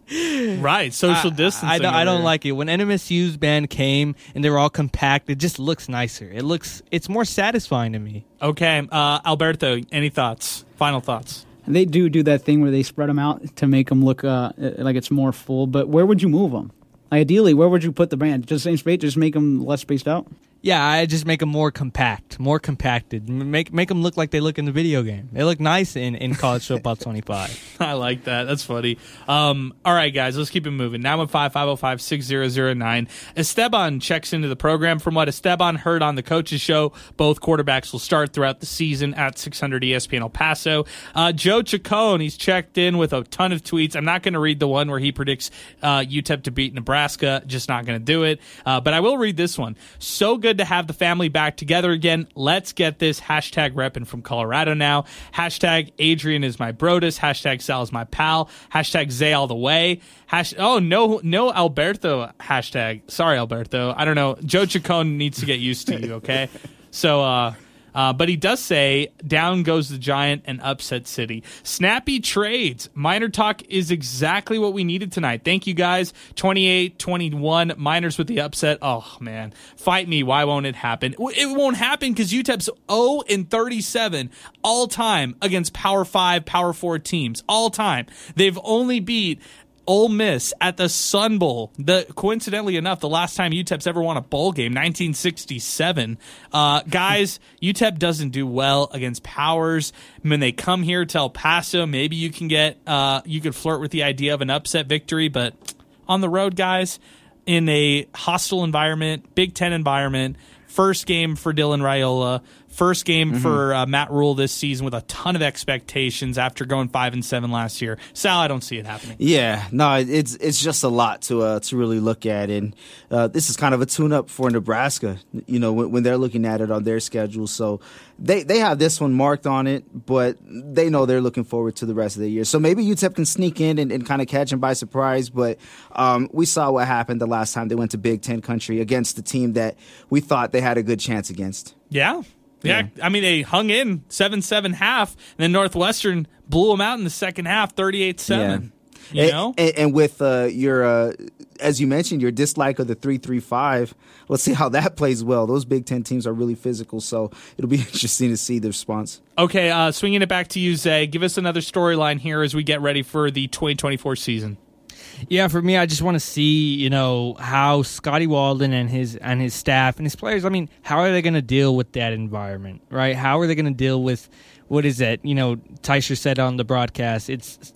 Right, social distancing. I, I, don't, I don't over like it. When N M S U's band came and they were all compact, it just looks nicer. It looks, it's more satisfying to me. Okay, uh, Alberto, any thoughts? Final thoughts? They do do that thing where they spread them out to make them look uh, like it's more full. But where would you move them? Ideally, where would you put the band? Just same space, just make them less spaced out? Yeah, I just make them more compact, more compacted. Make make them look like they look in the video game. They look nice in, in College Football twenty-five. I like that. That's funny. Um, all right, guys, let's keep it moving. nine one five, five oh five, six oh oh nine. Esteban checks into the program. From what Esteban heard on the coaches show, both quarterbacks will start throughout the season at six hundred E S P N El Paso. Uh, Joe Chacon, he's checked in with a ton of tweets. I'm not going to read the one where he predicts uh, U T E P to beat Nebraska. Just not going to do it. Uh, but I will read this one. So good to have the family back together again. Let's get this. Hashtag repping from Colorado now. Hashtag Adrian is my brodus. Hashtag Sal is my pal. Hashtag Zay all the way. Hash- oh, no no Alberto hashtag. Sorry, Alberto. I don't know. Joe Chacon needs to get used to you, okay? So, uh... Uh, but he does say, down goes the Giant and upset City. Snappy trades. Miner talk is exactly what we needed tonight. Thank you, guys. twenty-eight twenty-one. Miners with the upset. Oh, man. Fight me. Why won't it happen? It won't happen because U T E P's oh and thirty-seven all time against Power five, Power four teams. All time. They've only beat Ole Miss at the Sun Bowl. The coincidentally enough, the last time U T E P's ever won a bowl game, nineteen sixty-seven. Uh, guys, U T E P doesn't do well against powers. When they come here to El Paso, maybe you can get uh, you could flirt with the idea of an upset victory, but on the road, guys, in a hostile environment, Big Ten environment, first game for Dylan Raiola. First game mm-hmm. for uh, Matt Rule this season with a ton of expectations after going five and seven last year. Sal, I don't see it happening. Yeah, no, it's it's just a lot to uh, to really look at, and uh, this is kind of a tune-up for Nebraska. You know, when, when they're looking at it on their schedule, so they they have this one marked on it, but they know they're looking forward to the rest of the year. So maybe U T E P can sneak in and, and kind of catch them by surprise. But um, we saw what happened the last time they went to Big Ten country against the team that we thought they had a good chance against. Yeah. Yeah, I mean, they hung in seven seven half, and then Northwestern blew them out in the second half, thirty-eight seven. Yeah. You know? And, and with uh, your, uh, as you mentioned, your dislike of the three three five, let's see how that plays well. Those Big Ten teams are really physical, so it'll be interesting to see the response. Okay, uh, swinging it back to you, Zay. Give us another storyline here as we get ready for the twenty twenty-four season. Yeah, for me, I just want to see, you know, how Scotty Walden and his and his staff and his players, I mean, how are they going to deal with that environment, right? How are they going to deal with, what is it? You know, Teicher said on the broadcast, it's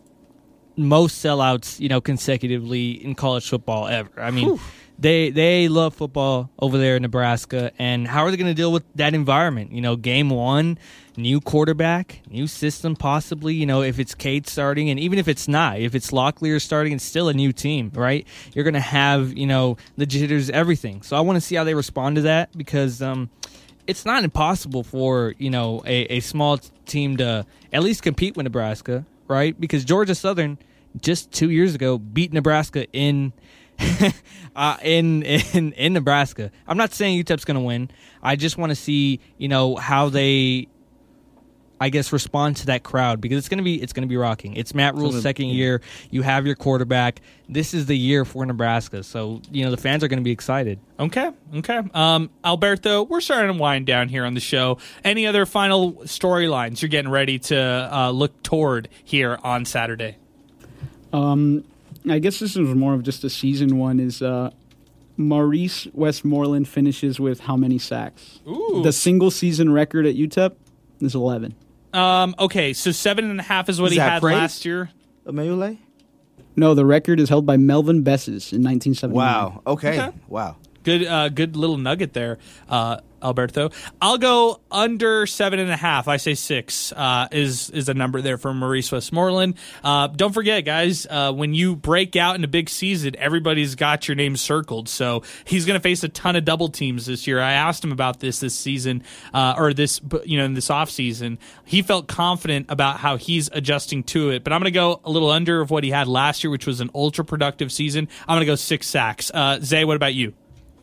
most sellouts, you know, consecutively in college football ever. I mean, Whew. they they love football over there in Nebraska, and how are they going to deal with that environment? You know, game one, new quarterback, new system possibly, you know, if it's Cade starting, and even if it's not, if it's Locklear starting, it's still a new team, right? You're going to have, you know, the jitters, everything. So I want to see how they respond to that, because um, it's not impossible for, you know, a, a small team to at least compete with Nebraska, right? Because Georgia Southern just two years ago beat Nebraska in uh, in in in Nebraska. I'm not saying U T E P's going to win. I just want to see, you know, how they, I guess, respond to that crowd, because it's gonna be it's gonna be rocking. It's Matt Rule's second year. You have your quarterback. This is the year for Nebraska, so you know the fans are gonna be excited. Okay, okay. Um, Alberto, we're starting to wind down here on the show. Any other final storylines you're getting ready to uh, look toward here on Saturday? Um, I guess this is more of just a season one. Is uh, Maurice Westmoreland finishes with how many sacks? Ooh. The single season record at U T E P is eleven. Um, okay, so seven and a half is what is he had Praise? last year. Emmanuel? No, the record is held by Melvin Besses in nineteen seventy-nine. Wow. Okay. Okay. Wow. Good, uh, good little nugget there, uh, Alberto. I'll go under seven and a half. I say six uh, is is a number there for Maurice Westmoreland. Uh, don't forget, guys, uh, when you break out in a big season, everybody's got your name circled. So he's going to face a ton of double teams this year. I asked him about this this season, uh, or this, you know, in this offseason. He felt confident about how he's adjusting to it. But I'm going to go a little under of what he had last year, which was an ultra productive season. I'm going to go six sacks. Uh, Zay, what about you?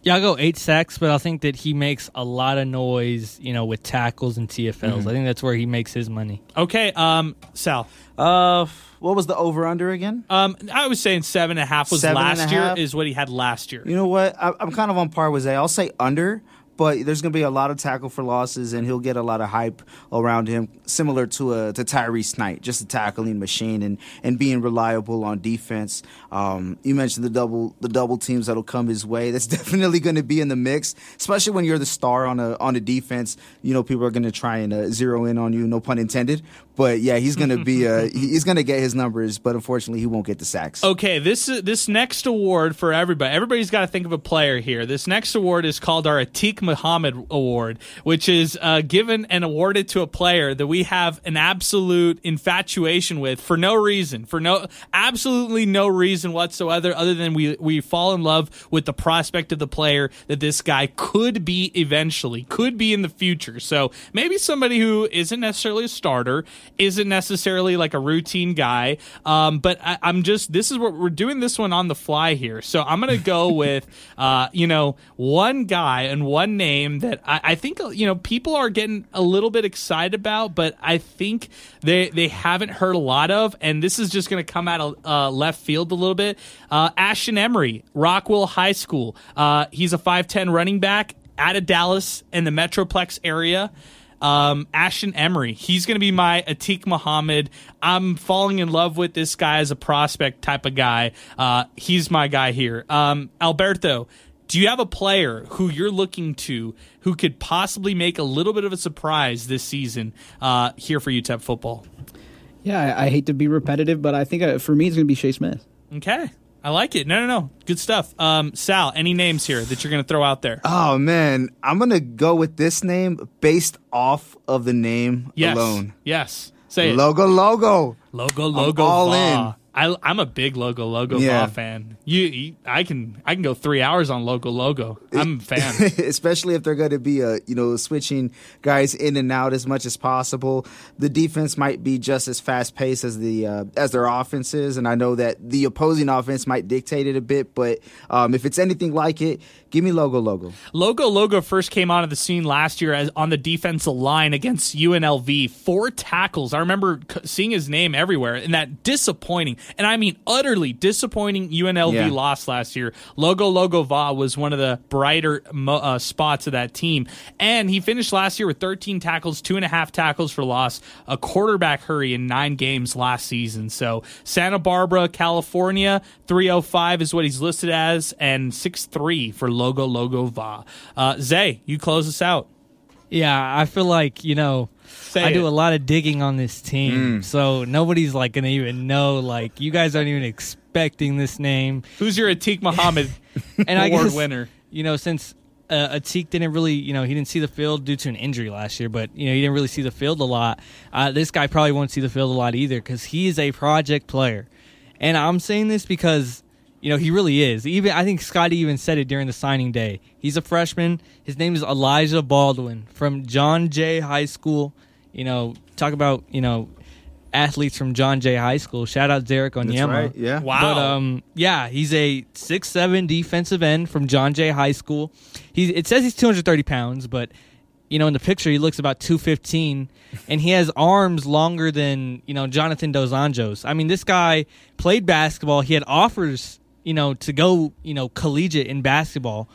Yeah, I'll go eight sacks, but I think that he makes a lot of noise, you know, with tackles and T F Ls. Mm-hmm. I think that's where he makes his money. Okay, um, Sal. Uh, what was the over-under again? Um, I was saying seven and a half was seven last year half? is what he had last year. You know what? I, I'm kind of on par with Zay. I'll say under. But there's going to be a lot of tackle for losses, and he'll get a lot of hype around him, similar to a, to Tyrese Knight, just a tackling machine and, and being reliable on defense. Um, you mentioned the double the double teams that'll come his way. That's definitely going to be in the mix, especially when you're the star on a on a defense. You know, people are going to try and uh, zero in on you, no pun intended. But yeah, he's going to be uh, he's going to get his numbers, but unfortunately, he won't get the sacks. Okay, this this next award for everybody. Everybody's got to think of a player here. This next award is called our Atiq Muhammad Award, which is uh, given and awarded to a player that we have an absolute infatuation with for no reason, for no absolutely no reason whatsoever, other than we we fall in love with the prospect of the player that this guy could be eventually, could be in the future. So maybe somebody who isn't necessarily a starter, isn't necessarily like a routine guy, um, but I, I'm just this is what we're doing this one on the fly here. So I'm gonna go with uh, you know one guy and one name that I, I think you know people are getting a little bit excited about, but I think they they haven't heard a lot of, and this is just going to come out of uh, left field a little bit. Uh, Ashton Emery, Rockwell High School. Uh, he's a five ten running back out of Dallas in the Metroplex area. Um, Ashton Emery, he's going to be my Atiq Muhammad. I'm falling in love with this guy as a prospect type of guy. Uh, he's my guy here. Um, Alberto, do you have a player who you're looking to who could possibly make a little bit of a surprise this season uh, here for U T E P football? Yeah, I, I hate to be repetitive, but I think uh, for me it's going to be Shea Smith. Okay. I like it. No, no, no. Good stuff. Um, Sal, any names here that you're going to throw out there? Oh, man. I'm going to go with this name based off of the name yes. alone. Yes. Say it. Logo, logo. Logo, logo, I'm all Va. in. I, I'm a big Logo Logo yeah. Va fan. You, you, I can, I can go three hours on Logo Logo. I'm a fan, especially if they're going to be, uh, you know, switching guys in and out as much as possible. The defense might be just as fast paced as the uh, as their offense is, and I know that the opposing offense might dictate it a bit. But um, if it's anything like it, give me Logo Logo. Logo Logo first came onto the scene last year as on the defensive line against U N L V. Four tackles. I remember seeing his name everywhere, and that disappointing. And I mean utterly disappointing U N L V yeah. loss last year. Logo Logo Va was one of the brighter uh, spots of that team. And he finished last year with thirteen tackles, two and a half tackles for loss, a quarterback hurry in nine games last season. So Santa Barbara, California, three oh five is what he's listed as, and six three for Logo Logo Va. Uh, Zay, you close us out. Yeah, I feel like, you know, Say I it. do a lot of digging on this team, mm. so nobody's like going to even know. Like, you guys aren't even expecting this name. Who's your Atiq Muhammad and award I guess, winner? You know, since uh, Atiq didn't really, you know, he didn't see the field due to an injury last year, but, you know, he didn't really see the field a lot. Uh, this guy probably won't see the field a lot either because he is a project player. And I'm saying this because, you know, he really is. Even I think Scotty even said it during the signing day. He's a freshman. His name is Elijah Baldwin from John Jay High School. You know, talk about, you know, athletes from John Jay High School. Shout out Derek Onyema. That's right, yeah. Wow. But, um, yeah, he's a six seven defensive end from John Jay High School. He, it says he's two hundred thirty pounds, but, you know, in the picture he looks about two fifteen, and he has arms longer than, you know, Jonathan Dos Anjos. I mean, this guy played basketball. He had offers, you know, to go, you know, collegiate in basketball.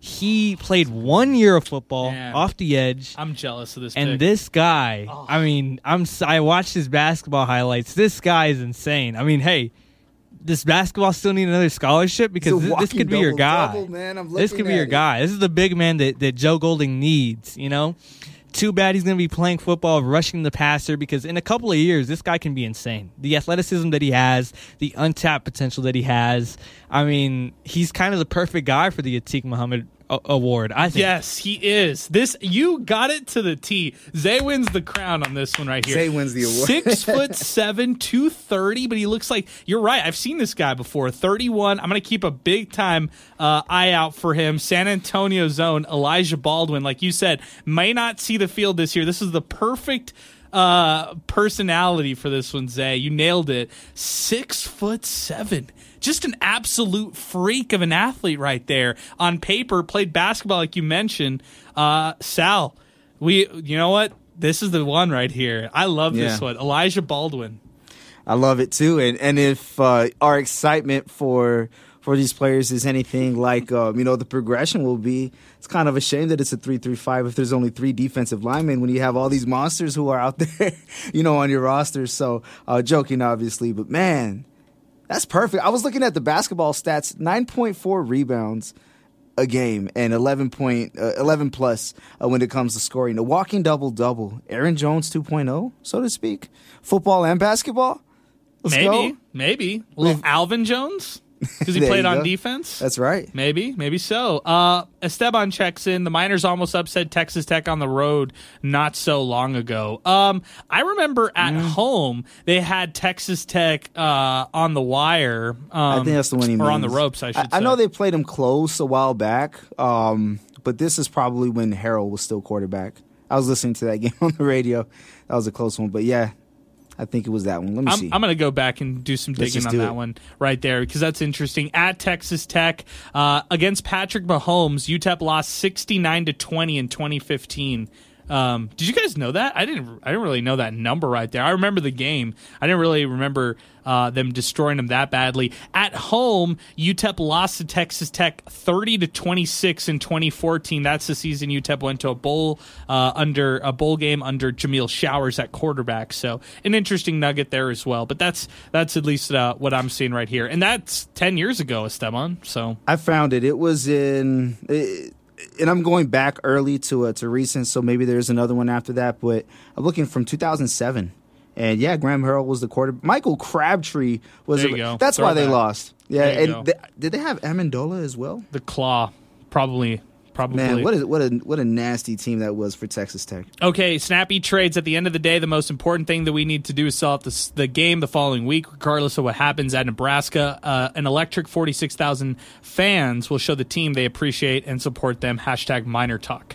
He played one year of football Man. off the edge. I'm jealous of this And pick. this guy, oh. I mean, I'm I watched his basketball highlights. This guy is insane. I mean, hey, does basketball still need another scholarship? Because this, this could be your guy. Double, man. I'm this could be your it. guy. This is the big man that, that Joe Golding needs, you know? Too bad he's going to be playing football, rushing the passer, because in a couple of years, this guy can be insane. The athleticism that he has, the untapped potential that he has. I mean, he's kind of the perfect guy for the Atiq Muhammad a- Award, I think. Yes, he is. This You got it to the T. Zay wins the crown on this one right here. Zay wins the award. Six foot seven, two thirty, but he looks like, you're right, I've seen this guy before. thirty-one. I'm going to keep a big time uh, eye out for him. San Antonio zone, Elijah Baldwin, like you said, may not see the field this year. This is the perfect uh, personality for this one, Zay. You nailed it. Six foot seven. just an absolute freak of an athlete right there. On paper, played basketball like you mentioned. Uh, Sal, we, you know what? This is the one right here. I love Yeah. this one. Elijah Baldwin. I love it too, and and if uh, our excitement for for these players is anything like um, you know the progression will be, it's kind of a shame that it's a three three five if there's only three defensive linemen when you have all these monsters who are out there, you know, on your roster. So uh, joking obviously, but man, that's perfect. I was looking at the basketball stats: nine point four rebounds a game and eleven point uh, eleven plus uh, when it comes to scoring. A walking double double. Aaron Jones two point oh, so to speak. Football and basketball. Let's maybe, go. maybe. A little Alvin Jones because he There played you on go. defense. That's right. Maybe, maybe so. Uh, Esteban checks in. The Miners almost upset Texas Tech on the road not so long ago. Um, I remember at home they had Texas Tech uh, on the wire. Um, I think that's the one he or means. on the ropes. I should. I, I say. know they played him close a while back, um, but this is probably when Harrell was still quarterback. I was listening to that game on the radio. That was a close one, but yeah, I think it was that one. Let me I'm, see. I'm going to go back and do some Let's digging just on do that it. one right there because that's interesting. At Texas Tech uh, against Patrick Mahomes, U T E P lost sixty-nine to twenty in twenty fifteen. Um, did you guys know that? I didn't. I didn't really know that number right there. I remember the game. I didn't really remember uh, them destroying them that badly. At home, U T E P lost to Texas Tech thirty to twenty-six in twenty fourteen. That's the season U T E P went to a bowl uh, under a bowl game under Jameel Showers at quarterback. So an interesting nugget there as well. But that's that's at least uh, what I'm seeing right here, and that's ten years ago, Esteban. So I found it. It was in, it, and I'm going back early to uh, to recent, so maybe there's another one after that. But I'm looking from two thousand seven, and yeah, Graham Harrell was the quarterback. Michael Crabtree was. There you a, go. That's why they Throwback. lost. Yeah, There you and go. th- did they have Amendola as well? the claw, probably. Probably. Man, what a what a what a nasty team that was for Texas Tech. Okay, snappy trades. At the end of the day, the most important thing that we need to do is sell out the, the game the following week, regardless of what happens at Nebraska. Uh, an electric forty-six thousand fans will show the team they appreciate and support them. Hashtag Miner Talk.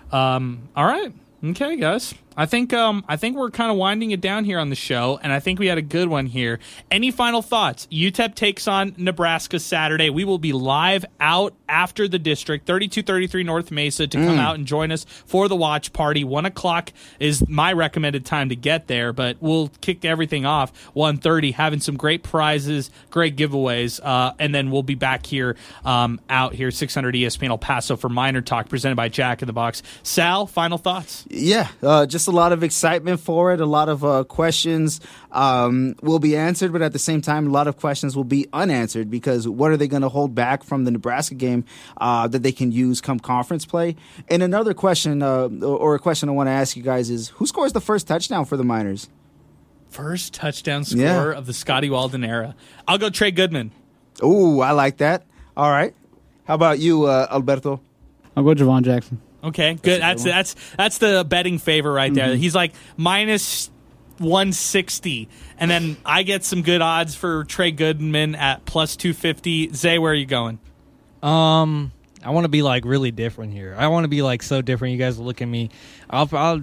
Um, all right. Okay, guys. I think um, I think we're kind of winding it down here on the show, and I think we had a good one here. Any final thoughts? U T E P takes on Nebraska Saturday. We will be live out after the district, thirty-two thirty-three North Mesa, to come out and join us for the watch party. One o'clock is my recommended time to get there, but we'll kick everything off one thirty, having some great prizes, great giveaways, uh, and then we'll be back here um, out here, six hundred E S P N El Paso for Miner Talk, presented by Jack in the Box. Sal, final thoughts? Yeah, uh, just a lot of excitement for it. A lot of uh, questions um, will be answered, but at the same time, a lot of questions will be unanswered because what are they going to hold back from the Nebraska game uh, that they can use come conference play? And another question, uh, or a question I want to ask you guys is, who scores the first touchdown for the Miners? First touchdown score Yeah. of the Scotty Walden era. I'll go Trey Goodman. Ooh, I like that. All right. How about you, uh, Alberto? I'll go Javon Jackson. Okay, good. That's that's that's the betting favor right there. He's like minus one sixty, and then I get some good odds for Trey Goodman at plus two fifty. Zay, where are you going? Um, I want to be like really different here. I want to be like so different. You guys will look at me. I'll, I'll,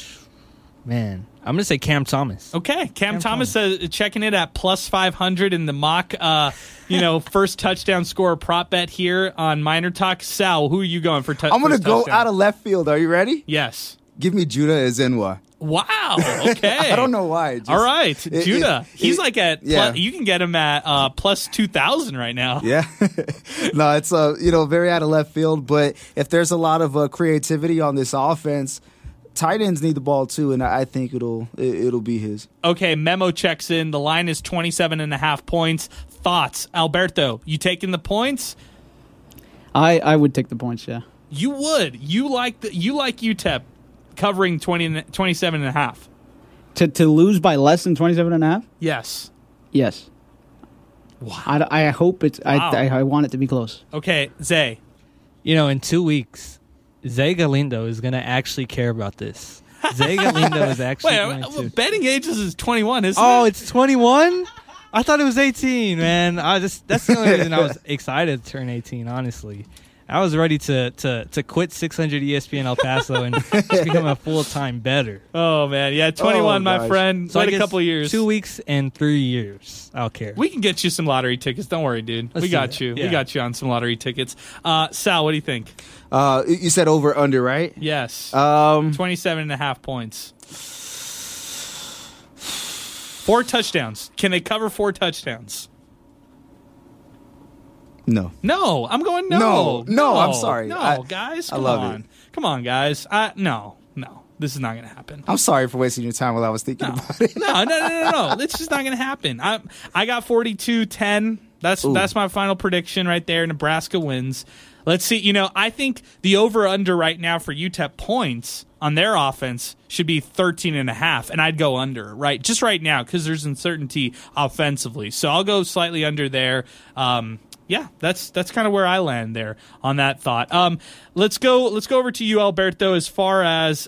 man, I'm gonna say Cam Thomas. Okay, Cam, Thomas says checking it at plus five hundred in the mock. Uh, you know, first touchdown scorer prop bet here on Miner Talk. Sal, who are you going for? T- I'm going to first go touchdown? out of left field. Are you ready? Yes. Give me Judah Ezenwa. Wow. Okay. I don't know why. Just- All right, it- Judah. it- He's it- like at. yeah. Plus, you can get him at uh, plus two thousand right now. Yeah. No, it's uh, you know, very out of left field, but if there's a lot of uh, creativity on this offense, tight ends need the ball too, and I I think it'll it, it'll be his. Okay, Memo checks in. The line is twenty-seven and a half points. Thoughts, Alberto? You taking the points? I, I would take the points, yeah. You would. You like the you like U T E P covering twenty, twenty-seven and a half. To to lose by less than twenty-seven and a half? Yes. Yes. Wow. I, I hope it's Wow. I, I I want it to be close. Okay, Zay. You know, in two weeks, Zay Galindo is gonna actually care about this. Zay Galindo is actually Wait, going uh, to. betting ages is twenty-one, isn't Oh, it? it's twenty-one. I thought it was eighteen, man. I just that's the only reason I was excited to turn eighteen, honestly. I was ready to to to quit six hundred E S P N El Paso and just become a full time bettor. Oh man, yeah, twenty-one, Oh, my gosh. friend. So Wait I a guess couple years. two weeks and three years. I'll care. We can get you some lottery tickets. Don't worry, dude. Let's we do got that. you. We Yeah. got you on some lottery tickets. Uh, Sal, what do you think? Uh, you said over under, right? Yes. Um, twenty-seven and a half points. Four touchdowns. Can they cover four touchdowns? no. No, I'm going no. No, no, I'm sorry. No, I- guys, I come love on. it. Come on, guys. I, no, no. This is not going to happen. I'm sorry for wasting your time while I was thinking No. about it. no, no, no, no, no. It's just not going to happen. I I got forty-two ten. That's Ooh. that's my final prediction right there. Nebraska wins. Let's see. You know, I think the over-under right now for U T E P points on their offense should be thirteen and a half, and I'd go under, right? Just right now because there's uncertainty offensively. So I'll go slightly under there. Um, yeah, that's that's kind of where I land there on that thought. Um, let's go. Let's go over to you, Alberto. As far as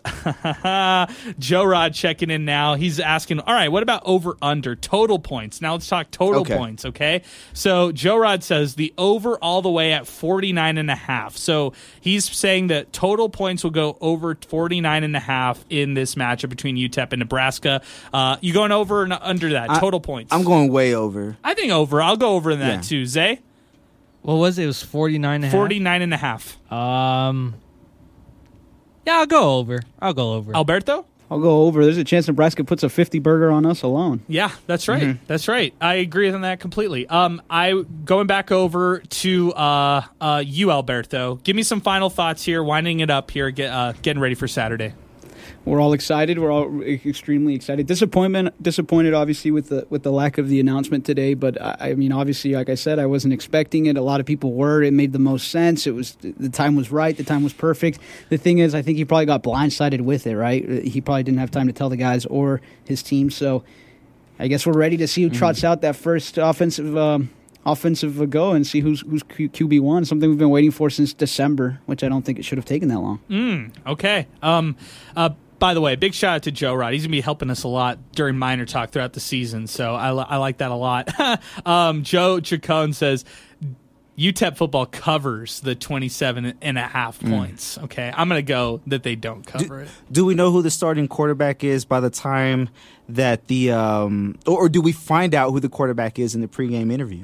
Joe Rod checking in now, he's asking, all right, what about over under total points? Now let's talk total Okay. points. Okay, so Joe Rod says the over all the way at forty-nine and a half. So he's saying that total points will go over forty-nine and a half in this matchup between U T E P and Nebraska. Uh, you going over and under that I- total points? I'm going way over. I think over. I'll go over that Yeah. too. Zay, What was it? It was forty-nine and a half? forty-nine and a half. Um, yeah, I'll go over. I'll go over. Alberto? I'll go over. There's a chance Nebraska puts a fifty burger on us alone. Yeah, that's right. That's right. I agree on that completely. Um, I going back over to uh, uh, you, Alberto. Give me some final thoughts here. Winding it up here. Get uh, getting ready for Saturday. We're all excited. We're all e- extremely excited. Disappointment, disappointed, obviously, with the with the lack of the announcement today. But I, I mean, obviously, like I said, I wasn't expecting it. A lot of people were. It made the most sense. It was the time was right. The time was perfect. The thing is, I think he probably got blindsided with it. Right? He probably didn't have time to tell the guys or his team. So, I guess we're ready to see who trots out that first offensive. Um, Offensive go and see who's who's Q- QB one. Something we've been waiting for since December, which I don't think it should have taken that long. Okay. Um. Uh. By the way, big shout out to Joe Rod. He's gonna be helping us a lot during Minor Talk throughout the season. So I, li- I like that a lot. um. Joe Chacon says U T E P football covers the twenty-seven and a half points. Okay. I'm gonna go that they don't cover it. Do we know who the starting quarterback is by the time that the um, or, or do we find out who the quarterback is in the pregame interview?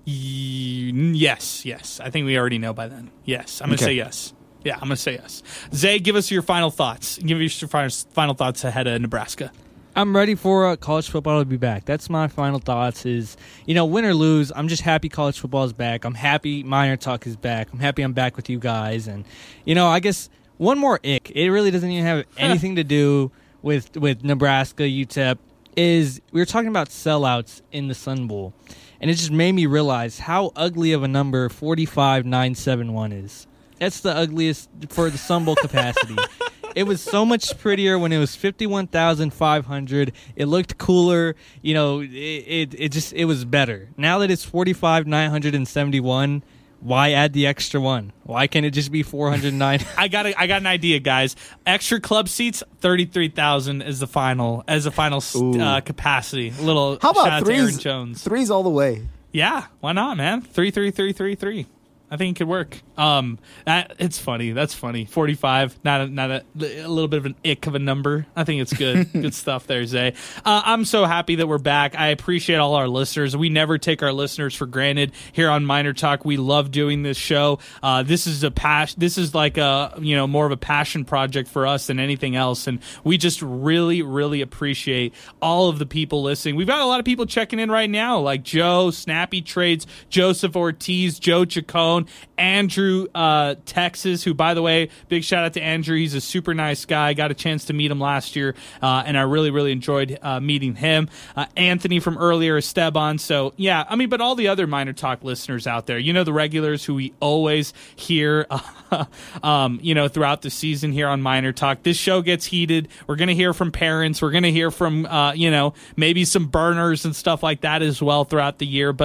Y- Yes, yes. I think we already know by then. Yes, I'm going to Okay. say yes. Yeah, I'm going to say yes. Zay, give us your final thoughts. Give us your final final thoughts ahead of Nebraska. I'm ready for uh, college football to be back. That's my final thoughts is, you know, win or lose, I'm just happy college football is back. I'm happy Minor Talk is back. I'm happy I'm back with you guys. And, you know, I guess one more ick. It really doesn't even have anything to do with, with Nebraska, U T E P, is we were talking about sellouts in the Sun Bowl. And it just made me realize how ugly of a number forty-five nine seven one is. That's the ugliest for the Sun Bowl capacity. It was so much prettier when it was fifty-one thousand five hundred. It looked cooler. You know, it, it it just it was better. Now that it's forty-five nine seventy-one, why add the extra one? Why can't it just be four hundred nine? I got a, I got an idea, guys. Extra club seats, thirty-three thousand is the final as the final uh, capacity. A little How shout about out to Aaron threes? Jones. Threes all the way. Yeah, why not, man? Three, three, three, three, three. I think it could work. Um, that, it's funny. That's funny. Forty-five, not a, not a, a little bit of an ick of a number. I think it's good. Good stuff there, Zay. Uh, I'm so happy that we're back. I appreciate all our listeners. We never take our listeners for granted here on Minor Talk. We love doing this show. Uh, this is a pas- This is like a you know more of a passion project for us than anything else, and we just really, really appreciate all of the people listening. We've got a lot of people checking in right now, like Joe, Snappy Trades, Joseph Ortiz, Joe Chacon, Andrew uh, Texas, who, by the way, big shout out to Andrew. He's a super nice guy. Got a chance to meet him last year, uh, and I really, really enjoyed uh, meeting him. Uh, Anthony from earlier, Esteban. So, yeah, I mean, but all the other Minor Talk listeners out there, you know, the regulars who we always hear, uh, um, you know, throughout the season here on Minor Talk. This show gets heated. We're going to hear from parents. We're going to hear from, uh, you know, maybe some burners and stuff like that as well throughout the year. But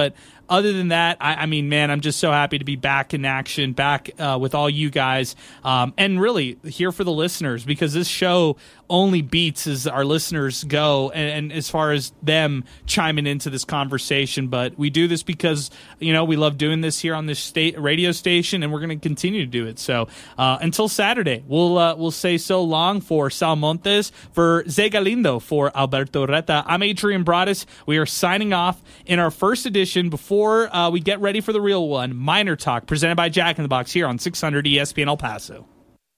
other than that, I, I mean, man, I'm just so happy to be back in action, back uh, with all you guys, um, and really here for the listeners, because this show only beats as our listeners go, and, and as far as them chiming into this conversation. But we do this because, you know, we love doing this here on this state radio station, and we're going to continue to do it. So uh, until Saturday, we'll uh, we'll say so long for Sal Montes, for Zé Galindo, for Alberto Reta. I'm Adrian Broadus. We are signing off in our first edition before uh, we get ready for the real one, Miner Talk, presented by Jack in the Box here on six hundred E S P N El Paso.